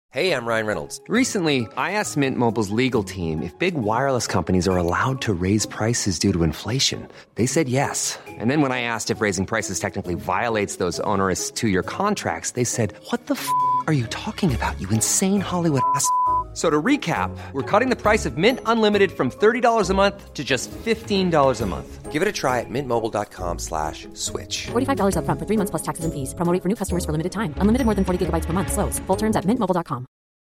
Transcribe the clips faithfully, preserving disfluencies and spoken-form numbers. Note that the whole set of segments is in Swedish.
Hey, I'm Ryan Reynolds. Recently, I asked Mint Mobile's legal team if big wireless companies are allowed to raise prices due to inflation. They said yes. And then when I asked if raising prices technically violates those onerous two-year contracts, they said, what the f*** are you talking about, you insane Hollywood ass f- So to recap, we're cutting the price of Mint Unlimited from thirty dollars a month to just fifteen dollars a month. Give it a try at mintmobile.com slash switch. forty-five dollars up front for three months plus taxes and fees. Promo rate for new customers for limited time. Unlimited more than forty gigabytes per month. Slows full terms at mint mobile dot com.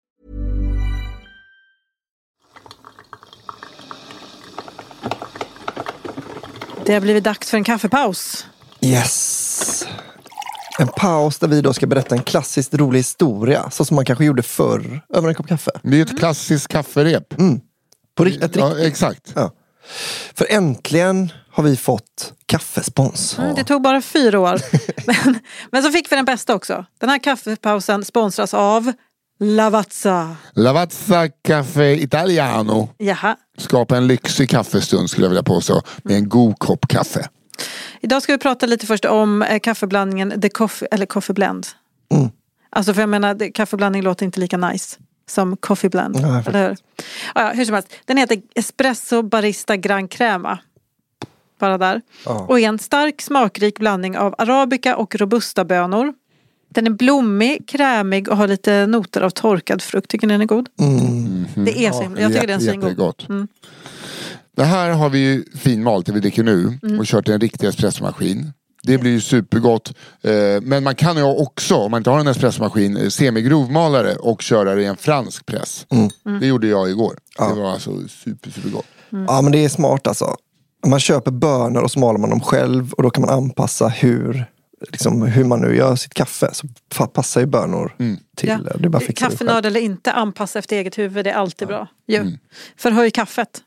Det har blivit dags för en kaffepaus. Yes. En paus där vi då ska berätta en klassiskt rolig historia. Så som man kanske gjorde förr över en kopp kaffe. Det är ett klassiskt kafferep. Mm. På ri- ett ja, riktigt. exakt. Ja. För äntligen har vi fått kaffespons. Mm, det tog bara fyra år. men, men så fick vi den bästa också. Den här kaffepausen sponsras av Lavazza. Lavazza Caffè Italiano. Jaha. Skapa en lyxig kaffestund skulle jag vilja påstå. Med en god kopp kaffe. Idag ska vi prata lite först om eh, kaffeblandningen The Coffee, eller Coffee Blend. Mm. Alltså för jag menar, det, kaffeblandning låter inte lika nice som Coffee Blend. Ja, eller hur? Ja, hur som helst. Den heter Espresso Barista Gran Crema. Bara där. Ja. Och är en stark smakrik blandning av arabica och robusta bönor. Den är blommig, krämig och har lite noter av torkad frukt. Tycker ni den är god? Mm. Det är så himla. Jag tycker den är god. Jättegott. Mm. Det här har vi ju finmalt det vi dricker nu. Mm. Och kört i en riktig espressomaskin. Det blir ju supergott. Eh, men man kan ju också, om man inte har en espressomaskin, semigrovmalare och köra det i en fransk press. Mm. Det gjorde jag igår. Ja. Det var alltså super, supergott. Mm. Ja, men det är smart alltså. Man köper bönor och så maler man dem själv. Och då kan man anpassa hur, liksom, hur man nu gör sitt kaffe. Så passar ju bönor Mm. till. Ja. Det är bara att fixa det själv. Kaffenörd eller inte, anpassa efter eget huvud. Det är alltid bra. Jo. Mm. Förhöj kaffet.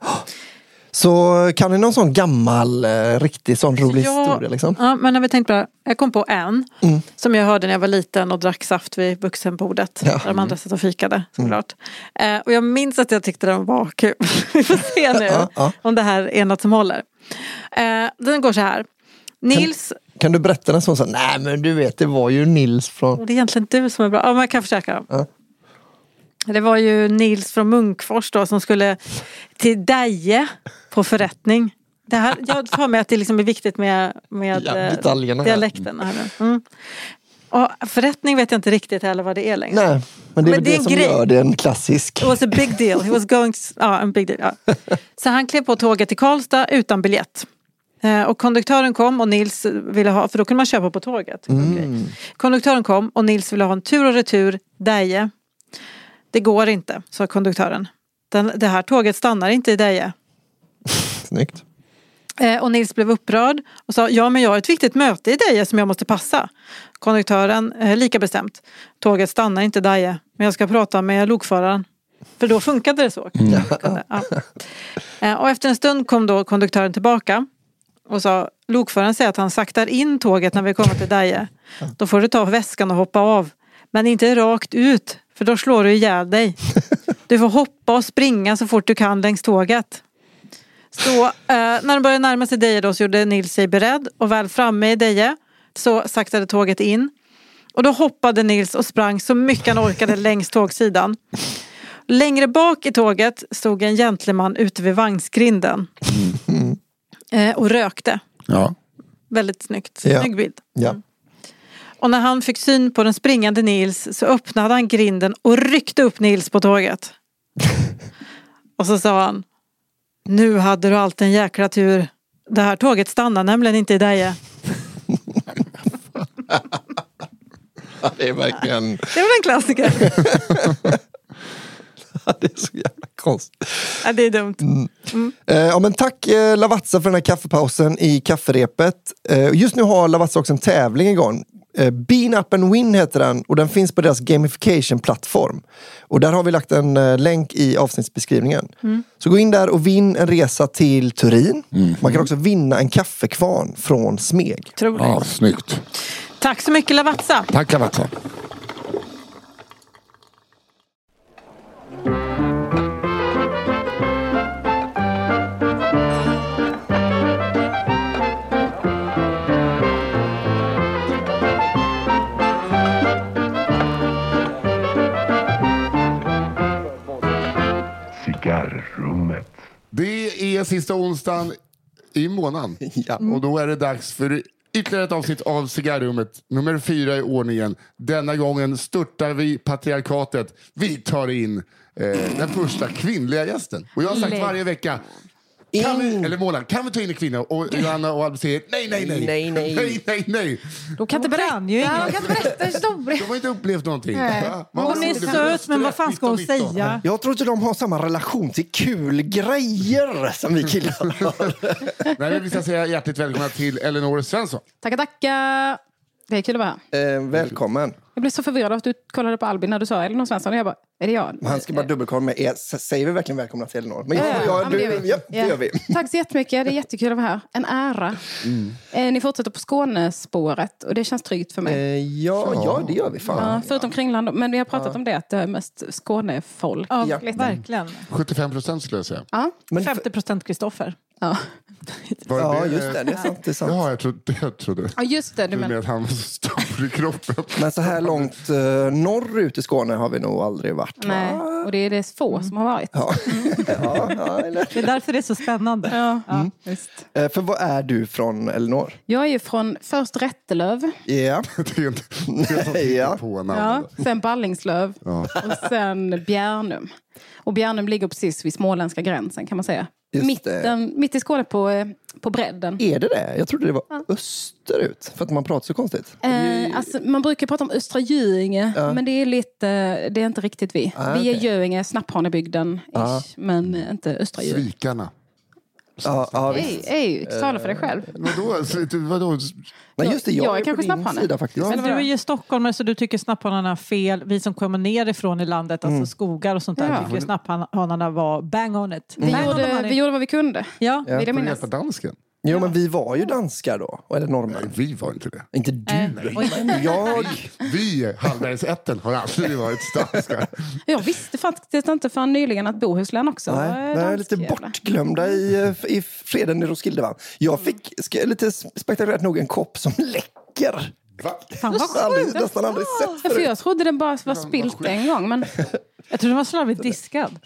Så kan ni någon sån gammal, eh, riktig sån rolig Ja, historia liksom? Ja, men när vi tänkte på det, jag kom på en Mm. som jag hörde när jag var liten och drack saft vid vuxenbordet. Ja. Där de andra satt och fikade, såklart. Mm. Eh, och jag minns att jag tyckte den var kul. Vi får se nu Ja, ja. om det här är något som håller. Eh, den går så här. Nils, Kan du berätta den sån så? Nej men du vet, det var ju Nils från... och det är egentligen du som är bra. Ja, men jag kan försöka. Ja. Det var ju Nils från Munkfors då som skulle till Deje på förrättning. Det här, jag får med att det liksom är viktigt med, med Ja, eh, detaljerna här. dialekten. Här nu. Mm. Och förrättning vet jag inte riktigt heller vad det är längre. Nej, men det är Men väl det är det, en som grej. gör det en klassisk. It was a big deal. He was going to, ja, en big deal. Ja. Så han klev på tåget till Karlstad utan biljett. Eh, och konduktören kom och Nils ville ha, för då kunde man köpa på tåget. Mm. Konduktören kom och Nils ville ha en tur och retur Deje. Det går inte, sa konduktören. Den, det här tåget stannar inte i Deje. Snyggt. Eh, och Nils blev upprörd och sa, ja men jag har ett viktigt möte i Deje som jag måste passa. Konduktören, eh, lika bestämt. Tåget stannar inte i Deje, men jag ska prata med lokföraren. För då funkade det så. Mm. Ja. Eh, och efter en stund kom då konduktören tillbaka och sa, lokföraren säger att han saktar in tåget när vi kommer till Deje. Då får du ta väskan och hoppa av. Men inte rakt ut, för då slår du ihjäl dig. Du får hoppa och springa så fort du kan längs tåget. Så eh, när de började närma sig Deje då så gjorde Nils sig beredd. Och väl framme i Deje så saktade tåget in. Och då hoppade Nils och sprang så mycket han orkade längs tågsidan. Längre bak i tåget stod en gentleman ute vid vagnsgrinden. Eh, och rökte. Ja. Väldigt snyggt. Ja. Snygg bild. Ja. Och när han fick syn på den springande Nils så öppnade han grinden och ryckte upp Nils på tåget. Och så sa han, nu hade du alltid en jäkla tur. Det här tåget stannar nämligen inte i Deje. Det är verkligen... Det var en klassiker. det är så jävla konstigt. Ja, det är dumt. Mm. Eh, ja, men tack eh, Lavazza för den här kaffepausen i kafferepet. Eh, just nu har Lavazza också en tävling igång. Eh, Bean Up and Win heter den och den finns på deras gamification-plattform. Och där har vi lagt en eh, länk i avsnittsbeskrivningen. Mm. Så gå in där och vinn en resa till Turin. Mm. Man kan också vinna en kaffekvarn från Smeg. Tror Ja, snyggt. Tack så mycket Lavazza. Tack Lavazza. cigarrummet. Det är sista onsdagen i månaden. Ja. Och då är det dags för ytterligare ett avsnitt av Cigarrummet. Nummer fyra i ordningen. Denna gången störtar vi patriarkatet. Vi tar in eh, den första kvinnliga gästen. Och jag har sagt varje vecka... Kan vi, eller Målan, kan vi ta in en kvinna? Och Johanna och Albert säger nej, nej, nej. Nej, nej. nej, nej, nej. De kan inte berätta, ju ja, de kan inte berätta en historia. De har inte upplevt någonting. Va? Man Hon är söt, men vad fan ska hon säga? Jag tror inte de har samma relation till kul grejer som vi killar har. Nej, men vi ska säga hjärtligt välkomna till Elinor Svensson. Tackar, tackar. Det är kul att vara här. Eh, välkommen. Jag blev så förvirrad av att du kollade på Albin när du sa Elinor Svensson. Och jag bara, är det jag? Han ska bara dubbelkolla med er. Säger vi verkligen välkomna till Elinor? Men Ja, ja, ja, ja, men du, det gör vi. ja, det Ja. gör vi. Tack så jättemycket. Det är jättekul att vara här. En ära. Mm. Eh, ni fortsätter på Skånespåret och det känns tryggt för mig. Eh, ja, ja, det gör vi fan. Ja, förutom Kringland. Men vi har pratat om det, att det är mest Skånefolk. Ja, Ja. verkligen. sjuttiofem procent skulle jag säga. Ja. Men, femtio procent Kristoffer. Ja. Var ja, det- just det. Det är sant. Det är sant. Ja, jag trodde, jag trodde. ja, just det. Du Du menar. menar att han var så stor i kroppen. Men så här långt eh, norrut i Skåne har vi nog aldrig varit. Va? Nej, och det är det få som har varit. Ja. ja, ja, eller? Det är därför det är så spännande. Ja, ja, visst. Eh, för vad är du från Elinor? Jag är ju från först Rättelöv, Ja. Det är inte det är så Ja. på ja, namnet. sen Ballingslöv och sen Bjärnum. Och Bjärnum ligger precis vid småländska gränsen kan man säga. Just Mitten, mitt i Skåne på, eh, på bredden. Är det det? Jag trodde det var österut. För att man pratar så konstigt. Eh, alltså, man brukar prata om Östra Göinge, men det är lite, det är inte riktigt vi. Ah, vi är okej. Göinge, Snapphanebygden, Ah. men inte Östra Göinge. Svikarna. Ja, ja, visst. Ej, ej, tala för dig själv. Vadå? Så- vadå? Nej, just det. Jag, jag är är kanske på din snapphane. sida faktiskt. Ja. Men du är ju stockholmare så du tycker snapphanarna är fel. Vi som kommer nerifrån i landet, alltså skogar och sånt där, Ja. tycker snapphanarna var bang on it. Vi, Bang on the gjorde, money. vi gjorde vad vi kunde. Ja. Ja. Vill jag Får du minnas. hjälpa dansken? Jo, men vi var ju danskar då. Eller Nej, norrmän. vi var inte det. Inte du. Oj. Men jag. Vi, Hallbergsätten, har aldrig varit danskar. Jag visste faktiskt inte förrän nyligen att Bohuslän också var Nej, dansk nej, lite jävla. bortglömda i, i freden i Roskilde. Va? Jag fick ska, lite spektakulärt nog en kopp som läcker. Va? Fan vad Jag har aldrig, sjukt. nästan aldrig sett Ja, för förut. jag trodde den bara var spilt en gång. Men Jag tror den var slarvigt diskad.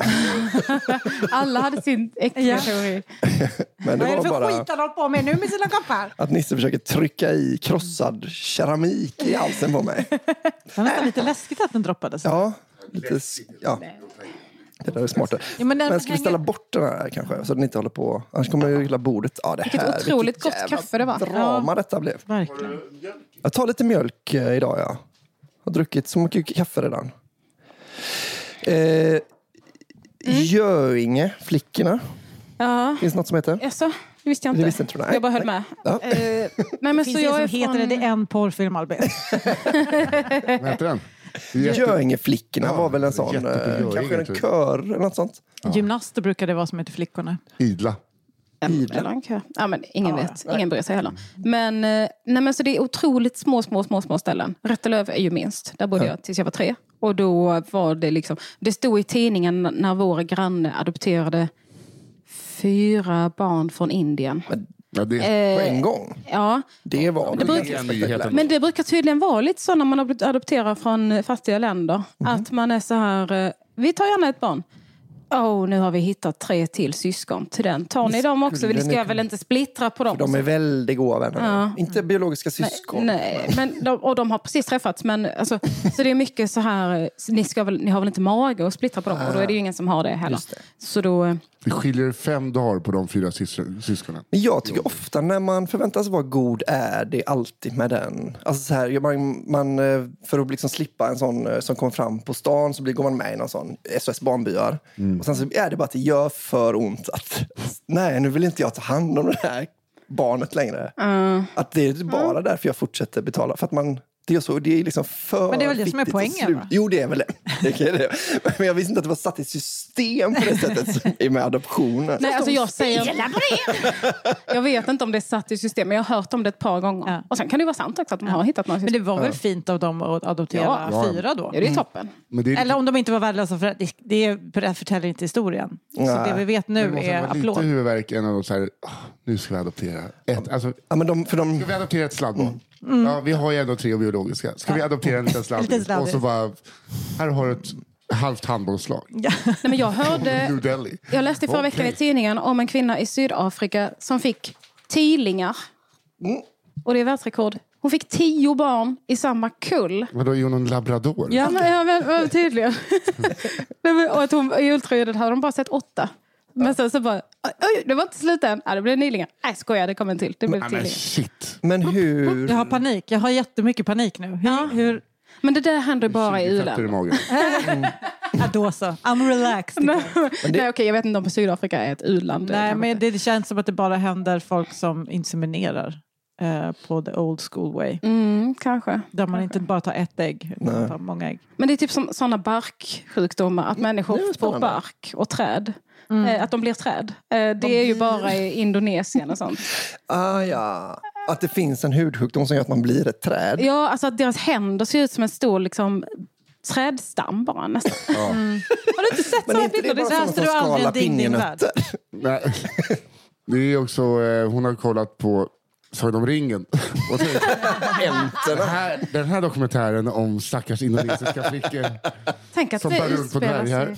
alla hade sin äckliga Ja. teori. Men det var bara han håller på med nu med sina koppar? att Nisse försöker trycka i krossad keramik i halsen på mig. Det var nästan lite läskigt att den droppades. Ja, lite... s- Ja. Det där är smart. Ja, men men, den ska vi hänger- ställa bort den här kanske? Så den inte håller på... Annars kommer ju hela bordet... Ja, det Vilket här, otroligt gott jävla kaffe det var. drama detta blev. Verkligen. Jag tar lite mjölk eh, idag, ja. Har druckit så mycket kaffe redan. Eh, Göinge, flickorna. Ja, Finns det något som heter? alltså, det visste jag Det inte. visste inte du, nej. Jag bara höll med. Ja. Eh, nej, men Det så finns det jag som är heter från... det, det är en porrfilm, Albin. Vad heter den? Jätte- Göingeflickorna Ja, var väl en sån, jätte på eh, Göinge, kanske en tror jag. kör eller något sånt. Gymnaster brukar det vara som heter flickorna. Idla. Eller en kö. Ja, men ingen vet. Ingen bryr sig heller. Men, eh, nej, men så det är otroligt små, små, små, små ställen. Rättelöv är ju minst. Där bodde jag tills jag var tre. Och då var det liksom... Det stod i tidningen när vår granne adopterade fyra barn från Indien. Ja, det, På Eh, en gång. Ja, Det var väl brukar- ganska spektakulärt. men det brukar tydligen vara lite så när man adopterar från fattiga länder. Att man är så här, eh, vi tar gärna ett barn. Åh, oh, nu har vi hittat tre till syskon till den. Tar ni dem också? skulle Vi ska ni- väl inte splittra på dem? De är väldigt goda vänner. Ja. Inte biologiska syskon. Nej, men de, och de har precis träffats. Men, alltså, så det är mycket så här, ni, ska väl, ni har väl inte mage att splittra på dem? Och då är det ju ingen som har det heller. Just det. Så då... eh, det skiljer fem dagar på de fyra sys- syskonen. Men jag tycker ofta när man förväntas vara god är det alltid med den. Alltså så här, man, man, eh, för att liksom slippa en sån eh, som kommer fram på stan så blir, går man med i någon sån S O S Barnbyar. Och sen så är det bara att det gör för ont att nej, nu vill inte jag ta hand om det här barnet längre. Att det är bara därför jag fortsätter betala. För att man... Det är, så, det är liksom för Men det är väl det som är viktigt poängen, att slut- va? Jo, det är väl det. det, är det. Men jag visste inte att det var satt i system på det sättet som är med adoptionen. Nej, alltså jag säger... Jag vet inte om det är satt i system, men jag har hört om det ett par gånger. Ja. Och sen kan det vara sant också att de har hittat någon Men det var väl fint av dem att adoptera Ja. fyra då? Ja, det är toppen. Men det är, Eller om de inte var värdelösa, för det, det, det förtäljer inte historien. Så Nej. det vi vet det nu måste är vara lite applåd. huvudvärk än att så här, "Åh, nu ska vi adoptera ett. Alltså, Ja, men de, för de, ska vi adoptera ett sladdbarn? Ja, vi har ju ändå tre biologiska. Ska vi adoptera en liten Liten sladdis? sladdis. Och så bara, här har du ett halvt handbollslag. Ja. Nej, men jag hörde, New Delhi. jag läste förra veckan i tidningen om en kvinna i Sydafrika som fick tvillingar. Mm. Och det är världsrekord. Hon fick tio barn i samma kull. Men då är hon en labrador. Ja, men, ja, men, men tydligen. Nej, men, och att hon, i ultraljudet hade de bara sett åtta. Men så, så bara, oj, det var inte slut än. Ja, det blev nylingar. Nej, skojar, det kom en till. Det blev Men, till. men shit. Men hur... Jag har panik. Jag har jättemycket panik nu. Hur, Ja. hur... Men det där händer bara i tjugo fötter i u-länder. magen. Ja, då så. I'm relaxed. Nej, det- Nej, okej, jag vet inte om Sydafrika är ett u-land. det Nej, kanske men inte. det känns som att det bara händer folk som inseminerar eh, på the old school way. Mm, kanske. Där man inte bara tar ett ägg, utan man tar många ägg. Men det är typ som sådana barksjukdomar. Att människor Det är får spännande. bark och träd. Eh, att de blir träd. Eh, det är ju bara i Indonesien och sånt. Ah, ja. Att det finns en hudsjukdom som gör att man blir ett träd. Ja, alltså att deras händer ser ut som en stor liksom, trädstam bara nästan. Ja. Har du inte sett Men sådana inte det bilder? bara Det är sådana så som du aldrig skalar en ding i din pinjenötter? Nej. Det är också, eh, hon har kollat på Sagan om ringen. Och tänkt, den, här, den här dokumentären om stackars indonesiska flickor Tänk att som det bär runt på utspelar dvärgar.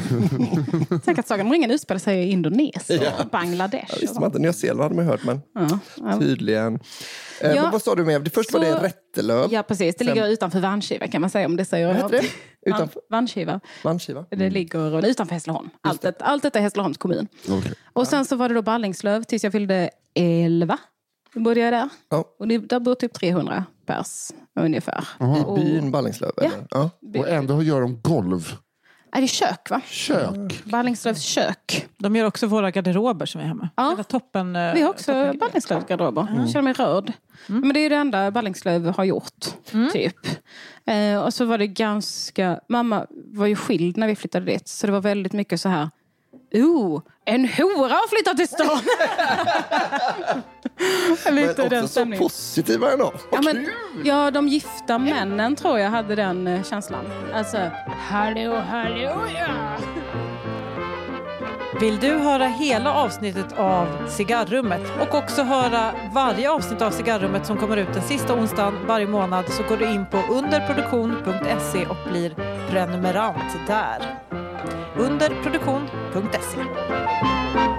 sig. Tänk att Sagan om ringen utspelar sig i Indonesien och Ja. Bangladesh. Ja, visste man inte. Nya Zeeland hade man hört, men Ja, ja. tydligen. Eh, Ja. Men vad sa du med? Det först Så- var det Rättelöv. Ja, precis. Det Sen- ligger utanför Vanskiva kan man säga om det säger Vad jag. heter det? Utanför? Vanskiva. Vanskiva. Det ligger utanför Hässleholm. Allt, det. allt detta är Hässleholms kommun. Okej. Och sen så var det då Ballingslöv tills jag fyllde elva. Då bodde jag där. Ja. Och det, där bor typ trehundra pers ungefär. Och, Byn Ballingslöv, Ja. eller? Ja. Och ändå gör de golv. är det kök va? Kök. Ballingslövs kök. De gör också våra garderober som är hemma. Ja. Det var toppen. eh, Vi har också toppen- Ballingslövs garderober. Jag känner mig rörd. Men det är ju det enda Ballingslöv har gjort. Typ. Eh, och så var det ganska... Mamma var ju skild när vi flyttade dit. Så det var väldigt mycket så här... Oh, en hora har flyttat till stan! Lite Men den också så stämningen. positiva ändå. Ja, men, ja, de gifta männen tror jag hade den eh, känslan. Alltså, hallå, hallå, ja! Vill du höra hela avsnittet av Cigarrummet och också höra varje avsnitt av Cigarrummet som kommer ut den sista onsdagen varje månad, så går du in på underproduktion punkt se och blir prenumerant där. underproduktion punkt se.